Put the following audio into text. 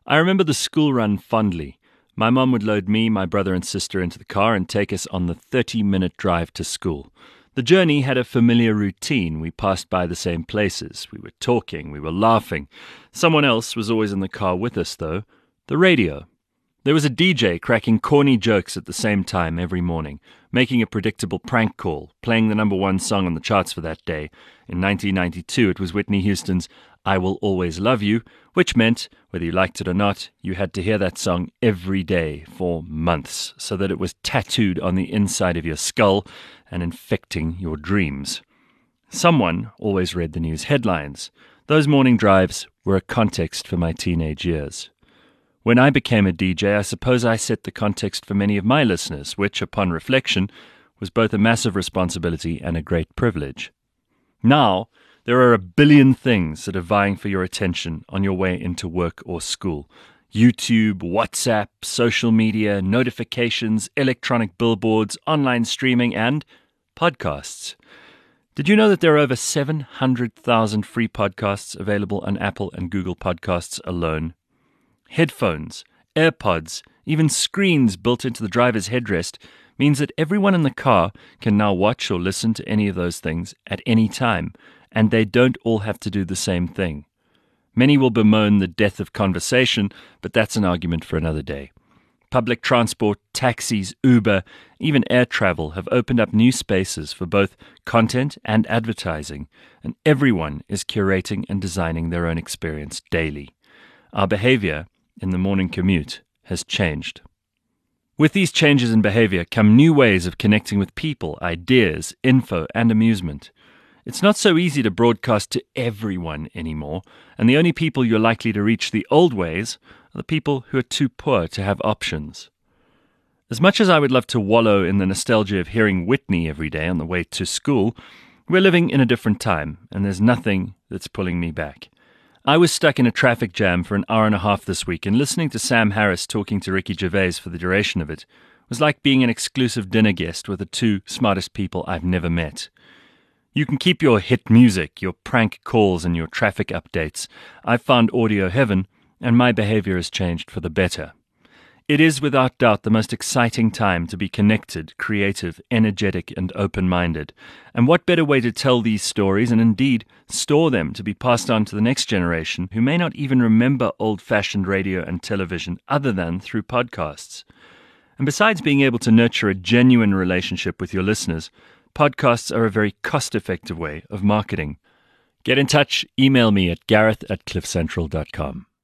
I remember the school run fondly. My mum would load me, my brother and sister into the car and take us on the 30-minute drive to school. The journey had a familiar routine. We passed by the same places. We were talking. We were laughing. Someone else was always in the car with us, though. The radio. There was a DJ cracking corny jokes at the same time every morning, making a predictable prank call, playing the number one song on the charts for that day. In 1992, it was Whitney Houston's I Will Always Love You, which meant, whether you liked it or not, you had to hear that song every day for months, so that it was tattooed on the inside of your skull and infecting your dreams. Someone always read the news headlines. Those morning drives were a context for my teenage years. When I became a DJ, I suppose I set the context for many of my listeners, which, upon reflection, was both a massive responsibility and a great privilege. Now, there are a billion things that are vying for your attention on your way into work or school. YouTube, WhatsApp, social media, notifications, electronic billboards, online streaming, and podcasts. Did you know that there are over 700,000 free podcasts available on Apple and Google Podcasts alone? Headphones, AirPods, even screens built into the driver's headrest means that everyone in the car can now watch or listen to any of those things at any time, and they don't all have to do the same thing. Many will bemoan the death of conversation, but that's an argument for another day. Public transport, taxis, Uber, even air travel have opened up new spaces for both content and advertising, and everyone is curating and designing their own experience daily. Our behavior in the morning commute has changed. With these changes in behavior come new ways of connecting with people, ideas, info, and amusement. It's not so easy to broadcast to everyone anymore, and the only people you're likely to reach the old ways are the people who are too poor to have options. As much as I would love to wallow in the nostalgia of hearing Whitney every day on the way to school, we're living in a different time, and there's nothing that's pulling me back. I was stuck in a traffic jam for an hour and a half this week, and listening to Sam Harris talking to Ricky Gervais for the duration of it was like being an exclusive dinner guest with the two smartest people I've never met. You can keep your hit music, your prank calls, and your traffic updates. I've found audio heaven, and my behavior has changed for the better. It is without doubt the most exciting time to be connected, creative, energetic, and open-minded. And what better way to tell these stories and indeed store them to be passed on to the next generation who may not even remember old-fashioned radio and television other than through podcasts. And besides being able to nurture a genuine relationship with your listeners, podcasts are a very cost-effective way of marketing. Get in touch, email me at gareth@cliffcentral.com.